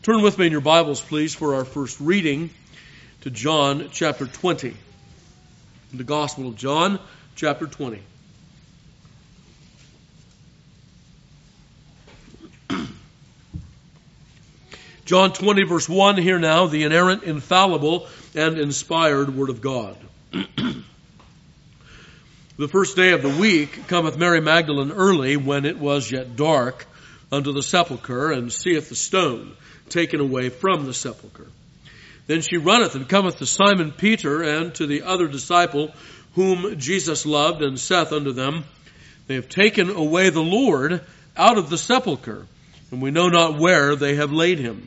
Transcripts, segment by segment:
Turn with me in your Bibles, please, for our first reading to John chapter 20. The Gospel of John chapter 20. John 20 verse 1, here now, the inerrant, infallible, and inspired Word of God. The first day of the week cometh Mary Magdalene early, when it was yet dark, unto the sepulchre, and seeth the stone taken away from the sepulchre. Then she runneth and cometh to Simon Peter and to the other disciple whom Jesus loved, and saith unto them, They have taken away the Lord out of the sepulchre, and we know not where they have laid him.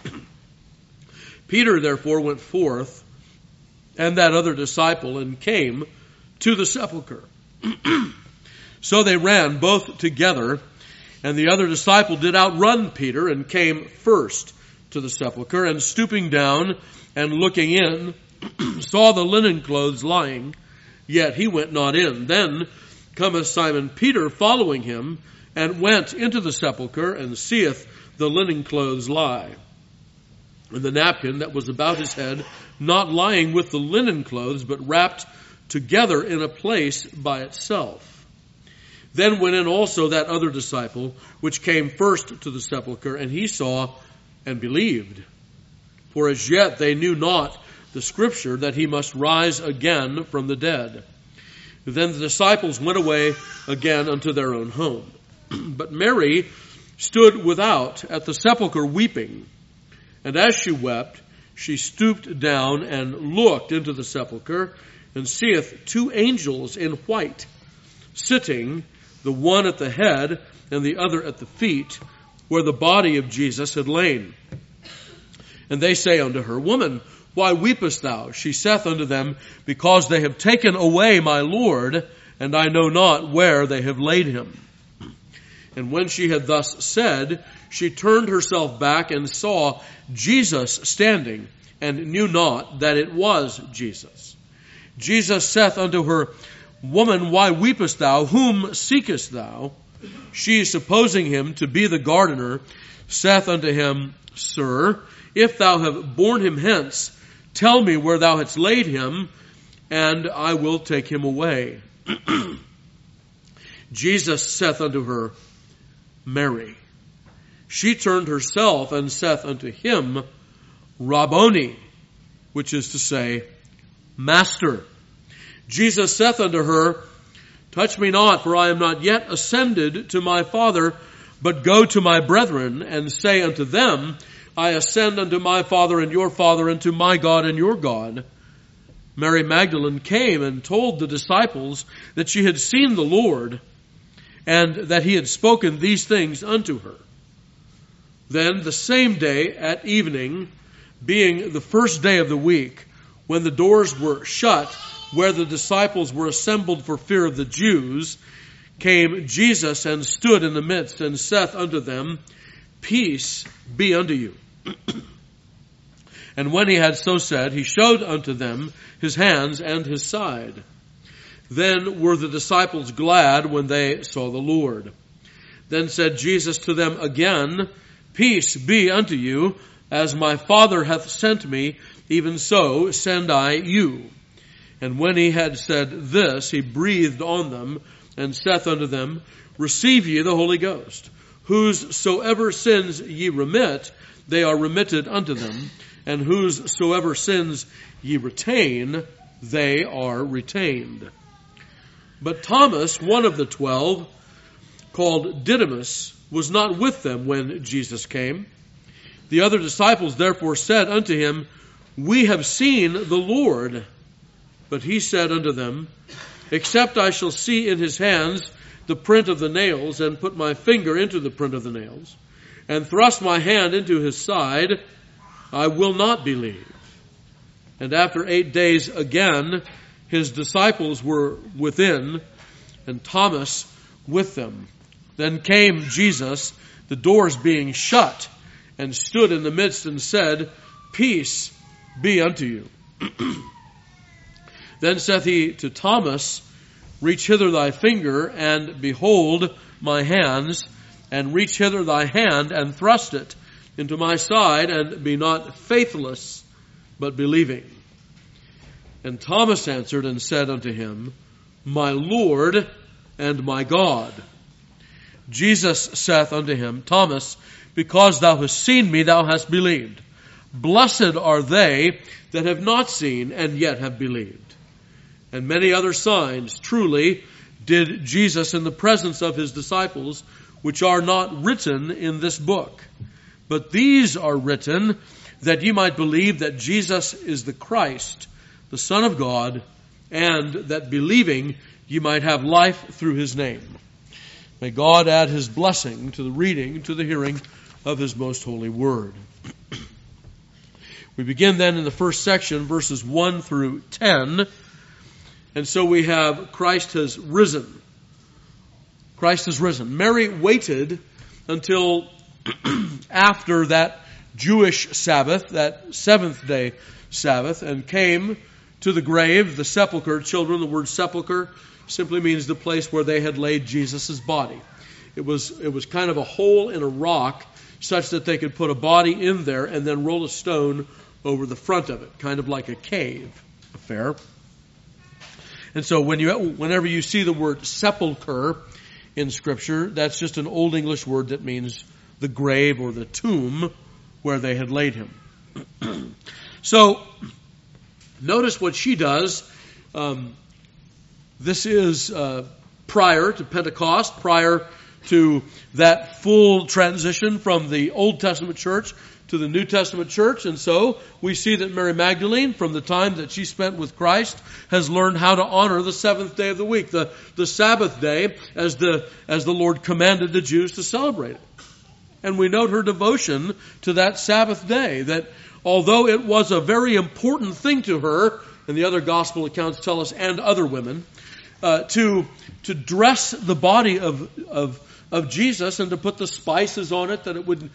Peter therefore went forth, and that other disciple, and came to the sepulchre. So they ran both together, and the other disciple did outrun Peter, and came first to the sepulchre, and stooping down and looking in, saw the linen clothes lying, yet he went not in. Then cometh Simon Peter following him, and went into the sepulchre, and seeth the linen clothes lie, and the napkin that was about his head not lying with the linen clothes, but wrapped together in a place by itself. Then went in also that other disciple, which came first to the sepulchre, and he saw and believed. For as yet they knew not the scripture, that he must rise again from the dead. Then the disciples went away again unto their own home. But Mary stood without at the sepulchre weeping. And as she wept, she stooped down and looked into the sepulchre, and seeth two angels in white, sitting, the one at the head and the other at the feet, where the body of Jesus had lain. And they say unto her, Woman, why weepest thou? She saith unto them, Because they have taken away my Lord, and I know not where they have laid him. And when she had thus said, she turned herself back and saw Jesus standing, and knew not that it was Jesus. Jesus saith unto her, Woman, why weepest thou? Whom seekest thou? She, supposing him to be the gardener, saith unto him, Sir, if thou have borne him hence, tell me where thou hast laid him, and I will take him away. Jesus saith unto her, Mary. She turned herself and saith unto him, Rabboni, which is to say, Master. Jesus saith unto her, Touch me not, for I am not yet ascended to my Father, but go to my brethren, and say unto them, I ascend unto my Father and your Father, and to my God and your God. Mary Magdalene came and told the disciples that she had seen the Lord, and that he had spoken these things unto her. Then the same day at evening, being the first day of the week, when the doors were shut, where the disciples were assembled for fear of the Jews, came Jesus and stood in the midst, and saith unto them, Peace be unto you. And when he had so said, he showed unto them his hands and his side. Then were the disciples glad when they saw the Lord. Then said Jesus to them again, Peace be unto you, as my Father hath sent me, even so send I you. And when he had said this, he breathed on them, and saith unto them, Receive ye the Holy Ghost. Whosoever sins ye remit, they are remitted unto them. And whosoever sins ye retain, they are retained. But Thomas, one of the 12, called Didymus, was not with them when Jesus came. The other disciples therefore said unto him, We have seen the Lord. But he said unto them, Except I shall see in his hands the print of the nails, and put my finger into the print of the nails, and thrust my hand into his side, I will not believe. And after 8 days again, his disciples were within, and Thomas with them. Then came Jesus, the doors being shut, and stood in the midst, and said, Peace be unto you. Then saith he to Thomas, Reach hither thy finger, and behold my hands, and reach hither thy hand, and thrust it into my side, and be not faithless, but believing. And Thomas answered and said unto him, My Lord and my God. Jesus saith unto him, Thomas, because thou hast seen me, thou hast believed. Blessed are they that have not seen, and yet have believed. And many other signs truly did Jesus in the presence of his disciples, which are not written in this book. But these are written, that ye might believe that Jesus is the Christ, the Son of God, and that believing ye might have life through his name. May God add his blessing to the reading, to the hearing of his most holy word. We begin then in the first section, verses 1 through 10. And so we have Christ has risen. Christ has risen. Mary waited until after that Jewish Sabbath, that seventh day Sabbath, and came to the grave, the sepulcher. Children, the word sepulcher simply means the place where they had laid Jesus' body. It was kind of a hole in a rock such that they could put a body in there and then roll a stone over the front of it, kind of like a cave affair. And so whenever you see the word sepulcher in Scripture, that's just an Old English word that means the grave or the tomb where they had laid him. So notice what she does. This is prior to Pentecost, prior to that full transition from the Old Testament church to the New Testament church. And so we see that Mary Magdalene, from the time that she spent with Christ, has learned how to honor the seventh day of the week, the Sabbath day, as the Lord commanded the Jews to celebrate it. And we note her devotion to that Sabbath day, that although it was a very important thing to her, and the other gospel accounts tell us, and other women, to dress the body of Jesus and to put the spices on it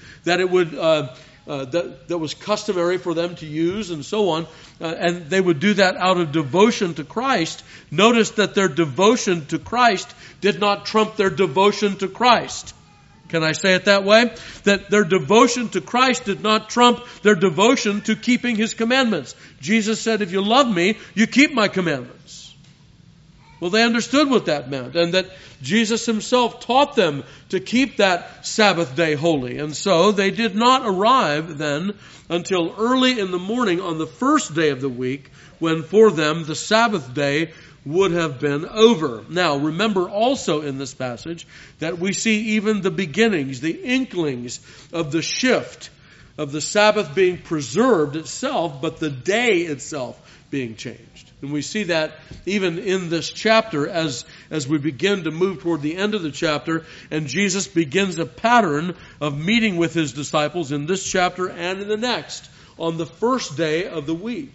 that was customary for them to use, and so on, and they would do that out of devotion to Christ. Notice that their devotion to Christ did not trump their devotion to Christ. Can I say it that way? That their devotion to Christ did not trump their devotion to keeping his commandments. Jesus said, if you love me, you keep my commandments. Well, they understood what that meant, and that Jesus himself taught them to keep that Sabbath day holy. And so they did not arrive then until early in the morning on the first day of the week, when for them the Sabbath day would have been over. Now, remember also in this passage that we see even the beginnings, the inklings of the shift of the Sabbath being preserved itself, but the day itself being changed. And we see that even in this chapter as we begin to move toward the end of the chapter, and Jesus begins a pattern of meeting with his disciples in this chapter and in the next on the first day of the week.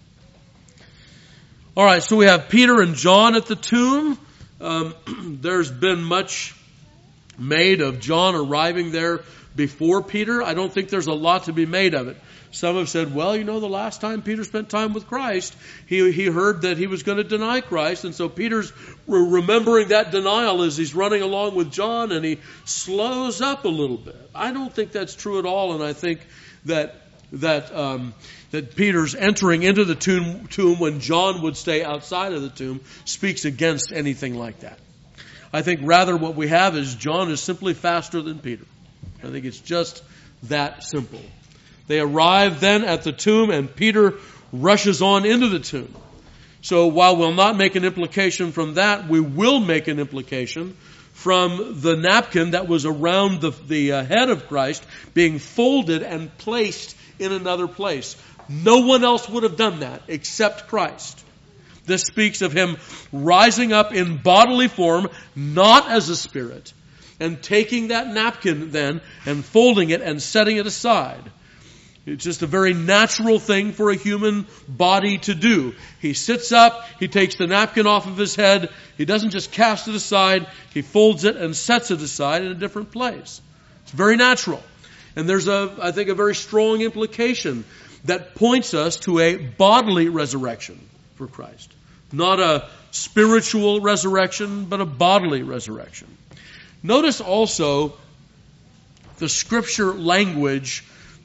All right, so we have Peter and John at the tomb. There's been much made of John arriving there before Peter. I don't think there's a lot to be made of it. Some have said, well, the last time Peter spent time with Christ, he heard that he was going to deny Christ, and so Peter's remembering that denial as he's running along with John, and he slows up a little bit. I don't think that's true at all, and I think that Peter's entering into the tomb when John would stay outside of the tomb speaks against anything like that. I think rather what we have is John is simply faster than Peter. I think it's just that simple. They arrive then at the tomb, and Peter rushes on into the tomb. So while we'll not make an implication from that, we will make an implication from the napkin that was around the head of Christ being folded and placed in another place. No one else would have done that except Christ. This speaks of him rising up in bodily form, not as a spirit, and taking that napkin then and folding it and setting it aside. It's just a very natural thing for a human body to do. He sits up, he takes the napkin off of his head, he doesn't just cast it aside, he folds it and sets it aside in a different place. It's very natural. And there's I think a very strong implication that points us to a bodily resurrection for Christ. Not a spiritual resurrection, but a bodily resurrection. Notice also the scripture language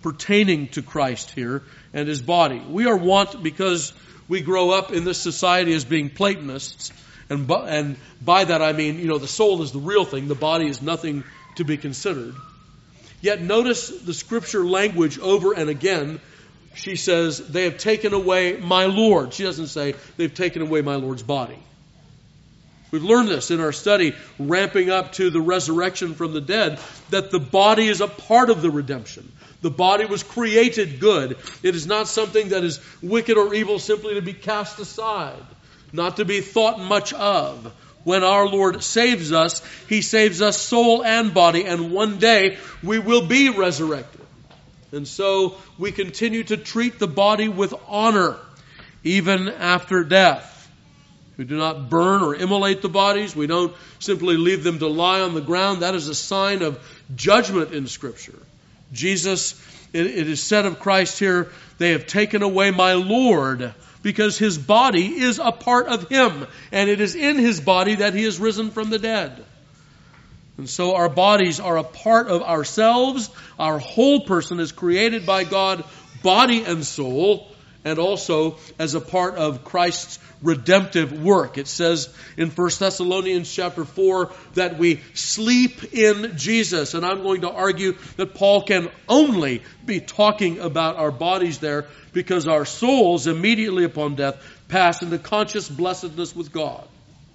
pertaining to Christ here and his body. We are wont, because we grow up in this society as being Platonists, and by that I mean, the soul is the real thing, the body is nothing to be considered. Yet notice the scripture language over and again. She says, they have taken away my Lord. She doesn't say, they've taken away my Lord's body. We've learned this in our study, ramping up to the resurrection from the dead, that the body is a part of the redemption. The body was created good. It is not something that is wicked or evil simply to be cast aside, not to be thought much of. When our Lord saves us, he saves us soul and body, and one day we will be resurrected. And so we continue to treat the body with honor, even after death. We do not burn or immolate the bodies. We don't simply leave them to lie on the ground. That is a sign of judgment in Scripture. Jesus, it is said of Christ here, they have taken away my Lord, because his body is a part of him, and it is in his body that he is risen from the dead. And so our bodies are a part of ourselves. Our whole person is created by God, body and soul, and also as a part of Christ's redemptive work. It says in 1 Thessalonians chapter 4 that we sleep in Jesus. And I'm going to argue that Paul can only be talking about our bodies there, because our souls immediately upon death pass into conscious blessedness with God.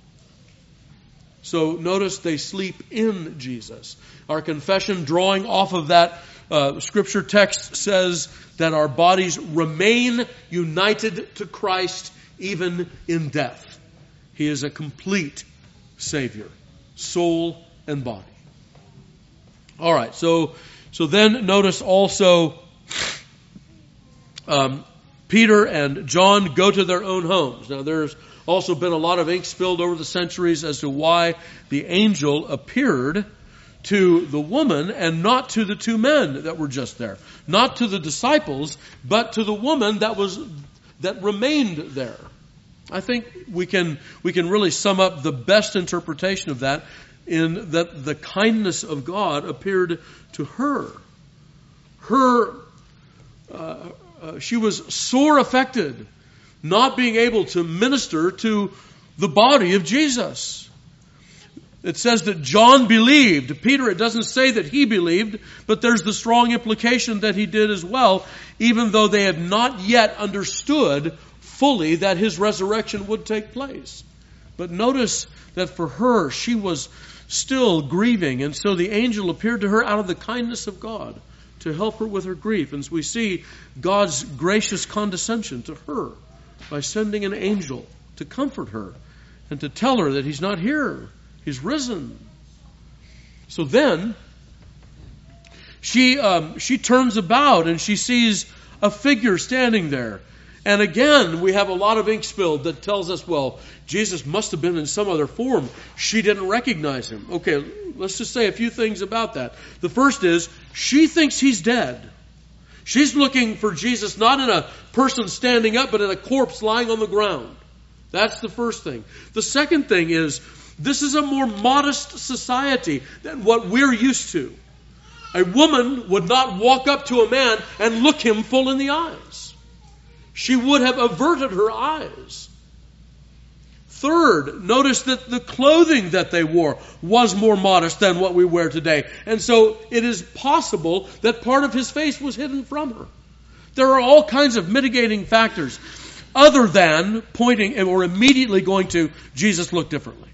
So notice they sleep in Jesus. Our confession, drawing off of that scripture text, says that our bodies remain united to Christ even in death. He is a complete Savior, soul and body. All right, so then notice also Peter and John go to their own homes. Now there's also been a lot of ink spilled over the centuries as to why the angel appeared to the woman and not to the two men that were just there. Not to the disciples, but to the woman that remained there. I think we can really sum up the best interpretation of that in that the kindness of God appeared to her. She was sore affected, not being able to minister to the body of Jesus. It says that John believed. Peter, it doesn't say that he believed, but there's the strong implication that he did as well, even though they had not yet understood fully that his resurrection would take place. But notice that for her, she was still grieving, and so the angel appeared to her out of the kindness of God to help her with her grief. And so we see God's gracious condescension to her by sending an angel to comfort her and to tell her that he's not here. He's risen. So then she turns about and she sees a figure standing there. And again, we have a lot of ink spilled that tells us, well, Jesus must have been in some other form. She didn't recognize him. Okay, let's just say a few things about that. The first is, she thinks he's dead. She's looking for Jesus not in a person standing up, but in a corpse lying on the ground. That's the first thing. The second thing is, this is a more modest society than what we're used to. A woman would not walk up to a man and look him full in the eyes. She would have averted her eyes. Third, notice that the clothing that they wore was more modest than what we wear today. And so it is possible that part of his face was hidden from her. There are all kinds of mitigating factors other than pointing or immediately going to Jesus looked differently.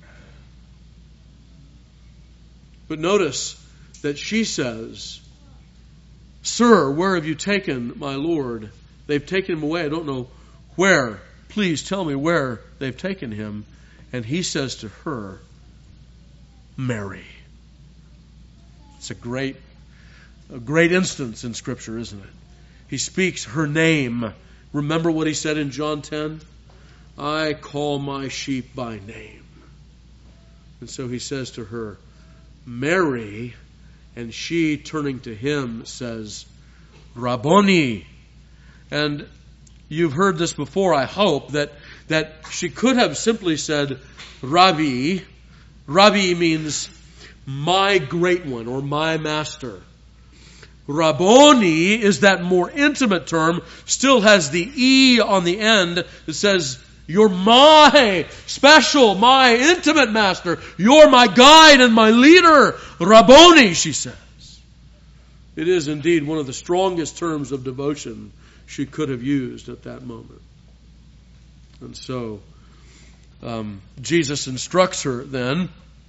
But notice that she says, "Sir, where have you taken my Lord?" They've taken him away. I don't know where. Please tell me where they've taken him. And he says to her, "Mary." It's a great instance in Scripture, isn't it? He speaks her name. Remember what he said in John 10? "I call my sheep by name." And so he says to her, "Mary," and she, turning to him, says, "Rabboni." And you've heard this before, I hope, that she could have simply said, "Rabbi." Rabbi means my great one or my master. Rabboni is that more intimate term, still has the E on the end that says, you're my special, my intimate master. You're my guide and my leader. Rabboni, she says. It is indeed one of the strongest terms of devotion she could have used at that moment. And so, Jesus instructs her then.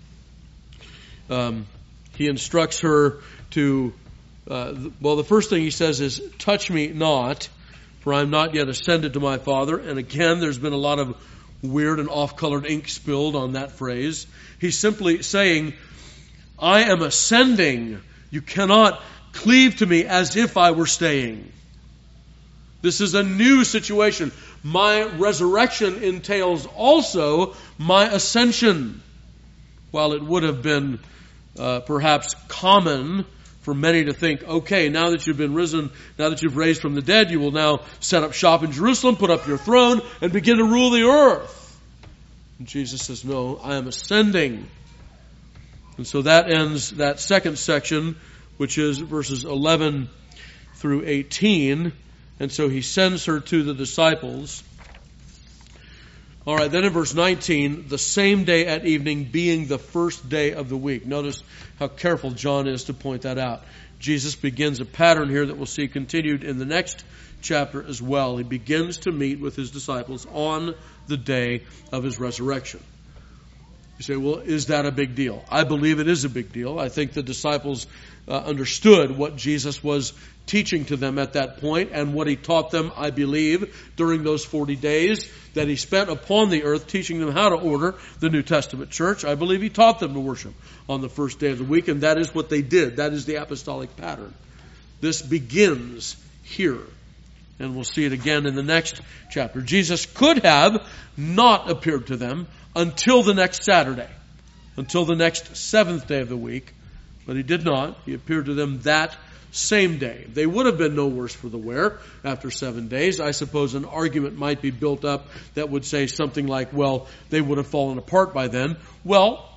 He instructs her to, the first thing he says is, touch me not, for I am not yet ascended to my Father. And again, there's been a lot of weird and off-colored ink spilled on that phrase. He's simply saying, I am ascending. You cannot cleave to me as if I were staying. This is a new situation. My resurrection entails also my ascension. While it would have been perhaps common for many to think, okay, now that you've been risen, now that you've raised from the dead, you will now set up shop in Jerusalem, put up your throne, and begin to rule the earth. And Jesus says, no, I am ascending. And so that ends that second section, which is verses 11 through 18. And so he sends her to the disciples. All right, then in verse 19, the same day at evening being the first day of the week. Notice how careful John is to point that out. Jesus begins a pattern here that we'll see continued in the next chapter as well. He begins to meet with his disciples on the day of his resurrection. You say, well, is that a big deal? I believe it is a big deal. I think the disciples understood what Jesus was teaching to them at that point and what he taught them, I believe, during those 40 days that he spent upon the earth teaching them how to order the New Testament church. I believe he taught them to worship on the first day of the week, and that is what they did. That is the apostolic pattern. This begins here, and we'll see it again in the next chapter. Jesus could have not appeared to them until the next Saturday, until the next seventh day of the week, but he did not. He appeared to them that same day. They would have been no worse for the wear after 7 days. I suppose an argument might be built up that would say something like, well, they would have fallen apart by then. Well,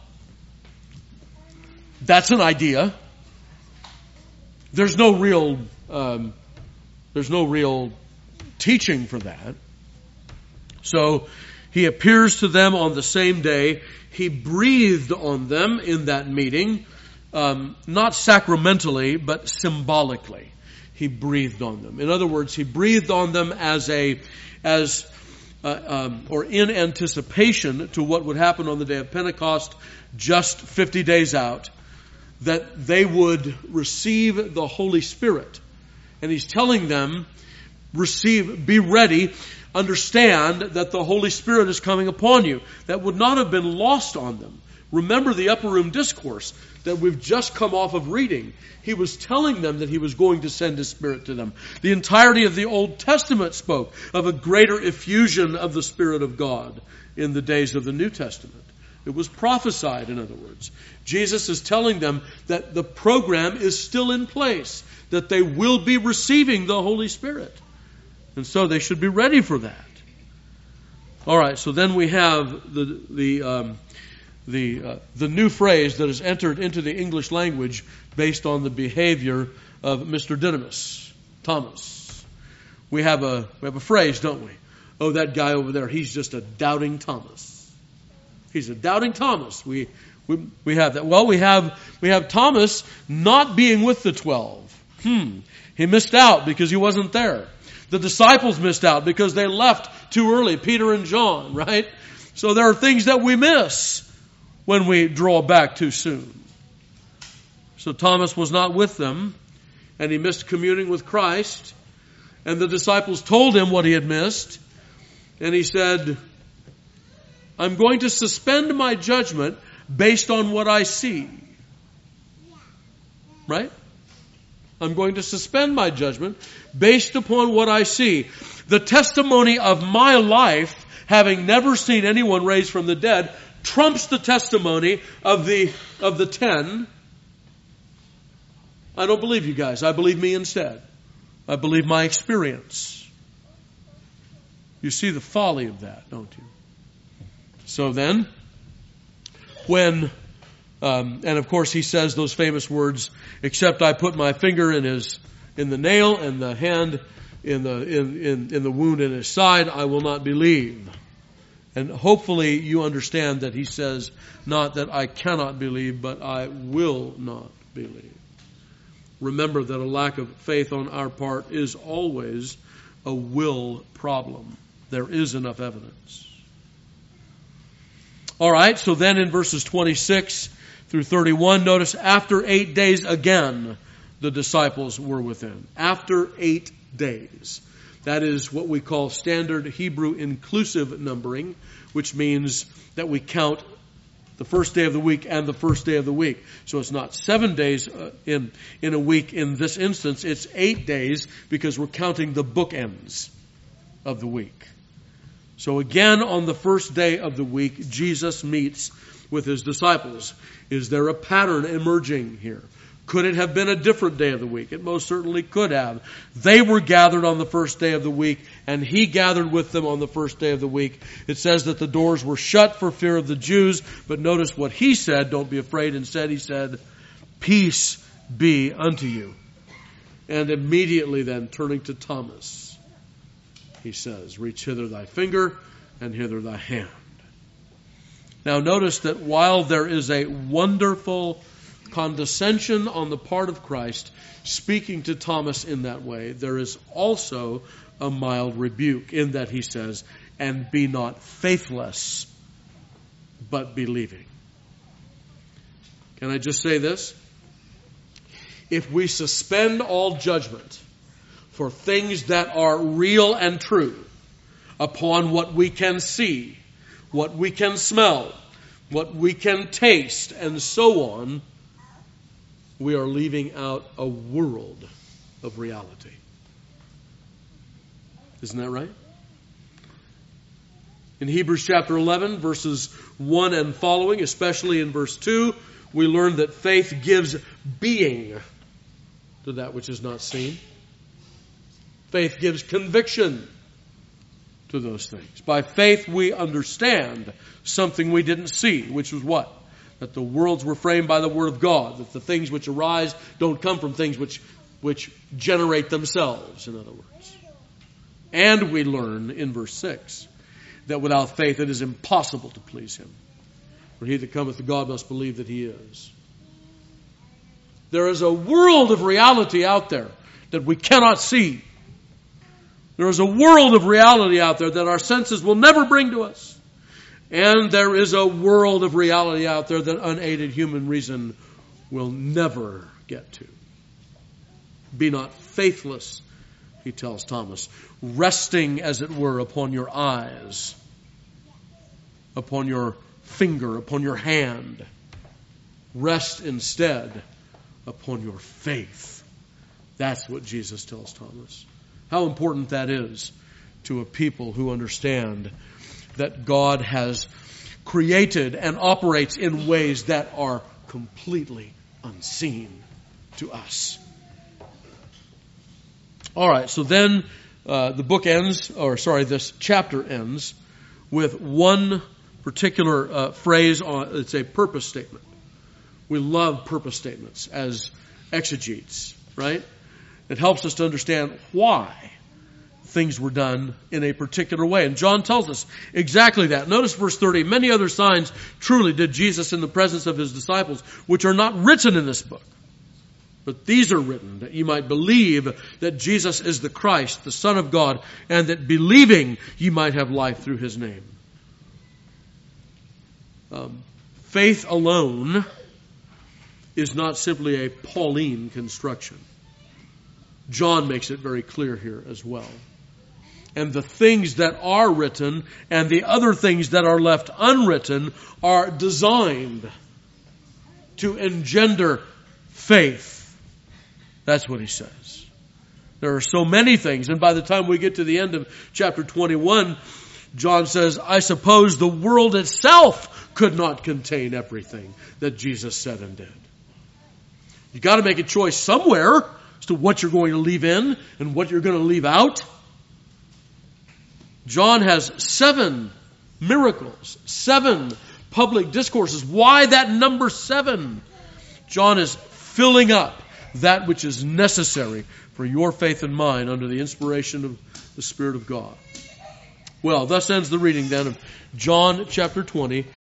that's an idea. There's no real teaching for that. So he appears to them on the same day. He breathed on them in that meeting. Not sacramentally, but symbolically. He breathed on them. In other words, he breathed on them or in anticipation to what would happen on the day of Pentecost, just 50 days out, that they would receive the Holy Spirit. And he's telling them, be ready, understand that the Holy Spirit is coming upon you. That would not have been lost on them. Remember the upper room discourse that we've just come off of reading. He was telling them that he was going to send his Spirit to them. The entirety of the Old Testament spoke of a greater effusion of the Spirit of God in the days of the New Testament. It was prophesied, in other words. Jesus is telling them that the program is still in place, that they will be receiving the Holy Spirit. And so they should be ready for that. All right, so then we have the new phrase that has entered into the English language based on the behavior of Mr. Didymus, Thomas. We have a phrase, don't we? Oh, that guy over there, he's just a doubting Thomas. He's a doubting Thomas. We have that. Well, we have Thomas not being with the 12. He missed out because he wasn't there. The disciples missed out because they left too early, Peter and John, right? So there are things that we miss when we draw back too soon. So Thomas was not with them, and he missed communing with Christ. And the disciples told him what he had missed. And he said, I'm going to suspend my judgment based on what I see. Right? I'm going to suspend my judgment based upon what I see. The testimony of my life, having never seen anyone raised from the dead, trumps the testimony of the 10. I don't believe you guys. I believe me instead. I believe my experience. You see the folly of that, don't you? So then, when And of course he says those famous words, except I put my finger in the nail and the hand in the wound in his side, I will not believe. And hopefully you understand that he says not that I cannot believe, but I will not believe. Remember that a lack of faith on our part is always a will problem. There is enough evidence. All right, so then in verses 26 through 31, notice after 8 days again, the disciples were within. After 8 days. That is what we call standard Hebrew inclusive numbering, which means that we count the first day of the week and the first day of the week. So it's not 7 days in a week in this instance. It's 8 days because we're counting the bookends of the week. So again, on the first day of the week, Jesus meets with his disciples. Is there a pattern emerging here? Could it have been a different day of the week? It most certainly could have. They were gathered on the first day of the week, and he gathered with them on the first day of the week. It says that the doors were shut for fear of the Jews, but notice what he said. Don't be afraid. Instead, he said, peace be unto you. And immediately then, turning to Thomas, he says, reach hither thy finger and hither thy hand. Now notice that while there is a wonderful condescension on the part of Christ speaking to Thomas in that way, there is also a mild rebuke in that he says, and be not faithless, but believing. Can I just say this? If we suspend all judgment for things that are real and true upon what we can see, what we can smell, what we can taste, and so on, we are leaving out a world of reality. Isn't that right? In Hebrews chapter 11, verses 1 and following, especially in verse 2, we learn that faith gives being to that which is not seen. Faith gives conviction to those things. By faith we understand something we didn't see, which was what? That the worlds were framed by the Word of God, that the things which arise don't come from things which generate themselves, in other words. And we learn in verse 6 that without faith it is impossible to please him. For he that cometh to God must believe that he is. There is a world of reality out there that we cannot see. There is a world of reality out there that our senses will never bring to us. And there is a world of reality out there that unaided human reason will never get to. Be not faithless, he tells Thomas, resting, as it were, upon your eyes, upon your finger, upon your hand. Rest instead upon your faith. That's what Jesus tells Thomas. How important that is to a people who understand that God has created and operates in ways that are completely unseen to us. All right, so then the book ends, this chapter ends with one particular phrase. It's a purpose statement. We love purpose statements as exegetes, right? It helps us to understand why things were done in a particular way. And John tells us exactly that. Notice verse 30. Many other signs truly did Jesus in the presence of his disciples, which are not written in this book. But these are written that you might believe that Jesus is the Christ, the Son of God, and that believing you might have life through his name. Faith alone is not simply a Pauline construction. John makes it very clear here as well. And the things that are written and the other things that are left unwritten are designed to engender faith. That's what he says. There are so many things, and by the time we get to the end of chapter 21, John says, I suppose the world itself could not contain everything that Jesus said and did. You've got to make a choice somewhere as to what you're going to leave in and what you're going to leave out. John has 7 miracles, 7 public discourses. Why that number 7? John is filling up that which is necessary for your faith and mine under the inspiration of the Spirit of God. Well, thus ends the reading then of John chapter 20.